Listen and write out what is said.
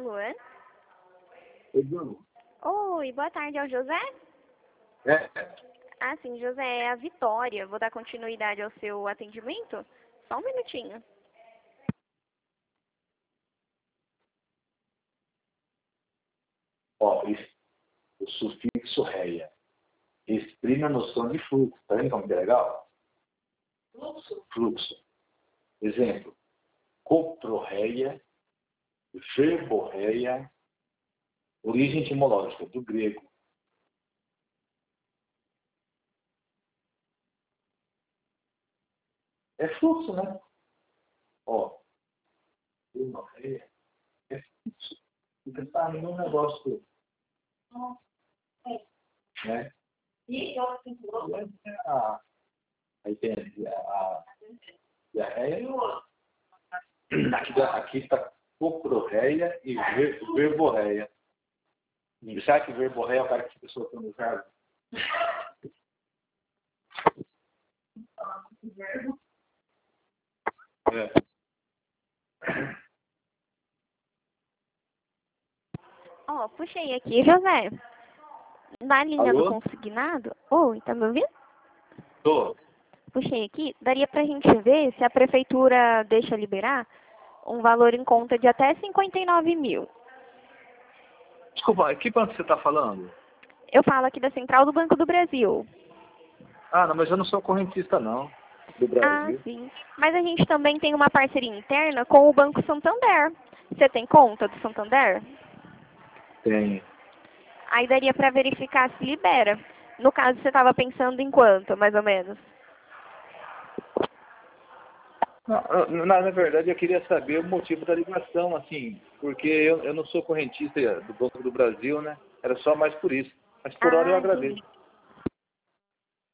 Alô? Pedro. Oi, boa tarde, é o José? É. Ah, sim, José, é a Vitória. Vou dar continuidade ao seu atendimento? Só um minutinho. Ó, o sufixo réia exprime a noção de fluxo. Tá vendo como que é legal? Fluxo. Exemplo. Coprorreia, verborreia, origem etimológica, do grego. É fluxo, né? Ó, verborreia é fluxo. Fica tá no negócio, né? Aí tem a diarreia. Aqui está coprorreia e verborreia. Sabe que verborreia é o cara que fica soltando o verbo? É. Ó, puxei aqui, José. Na linha do Alô? consignado. Oi, tá me ouvindo? Tô. Puxei aqui. Daria pra gente ver se a prefeitura deixa liberar um valor em conta de até 59 mil. Desculpa, que banco você está falando? Eu falo aqui da Central do Banco do Brasil. Ah, não, mas eu não sou correntista, não, do Ah, Brasil. sim. Mas a gente também tem uma parceria interna com o Banco Santander. Você tem conta do Santander? Tem. Aí daria para verificar se libera. No caso, você estava pensando em quanto, mais ou menos? Na verdade, eu queria saber o motivo da ligação, assim, porque eu não sou correntista do Banco do Brasil, né? Era só mais por isso. Mas por hora eu Ah, agradeço. entendi.